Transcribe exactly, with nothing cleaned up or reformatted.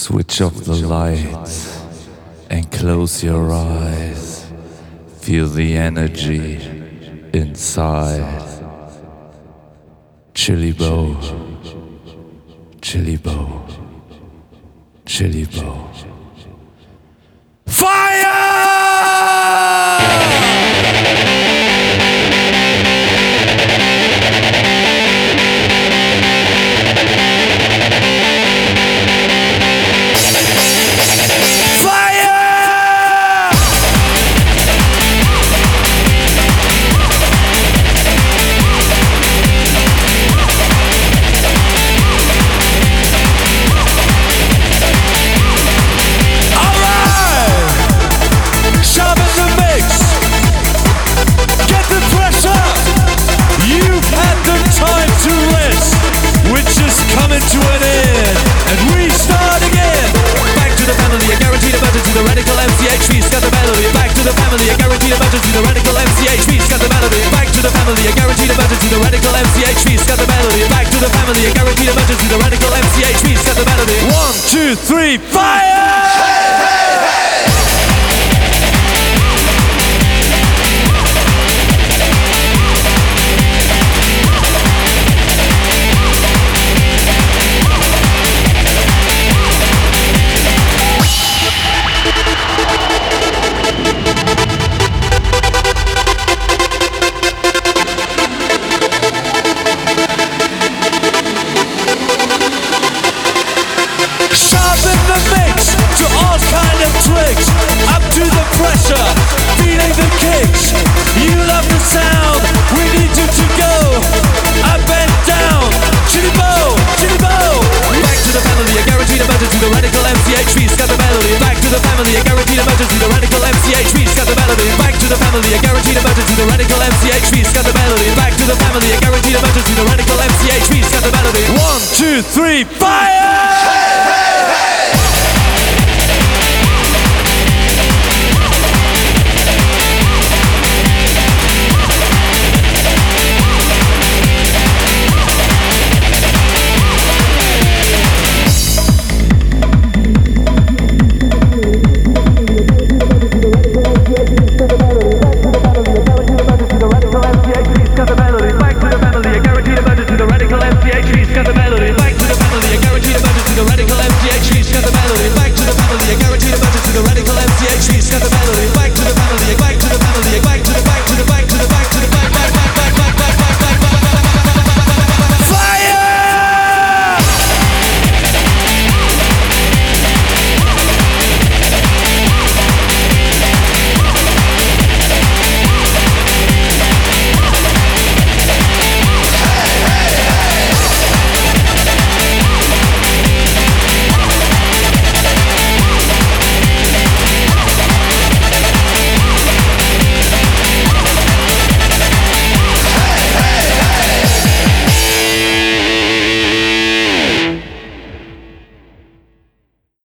Switch off the lights and close your eyes. Feel the energy inside. Chili Bow, Chili Bow, Chili Bow. Fire! To an end, and we start again. Back to the family, a guaranteed emergency. The radical M C H P, scat the melody. Back to the family, a guaranteed emergency. The radical M C H P, scat the melody. Back to the family, a guaranteed emergency. The radical M C H P, scat the melody. Back to the family, a guaranteed emergency. The radical M C H P, scat the melody. One, two, three, fire! Hey, hey, hey! Sharpen the mix to all kind of tricks. Up to the pressure, feeling the kicks. You love the sound, we need you to go up and down. Chili Bow, Chili Bow. Back to the family, a guaranteed emergency. The radical M C H P, scat the melody. Back to the family, a guaranteed emergency. The radical M C H P, scat the melody. Back to the family, a guaranteed emergency. The radical M C H P, scat the melody. Back to the family, a guaranteed emergency. The radical M C H P, scat the melody. One, two, three, fire!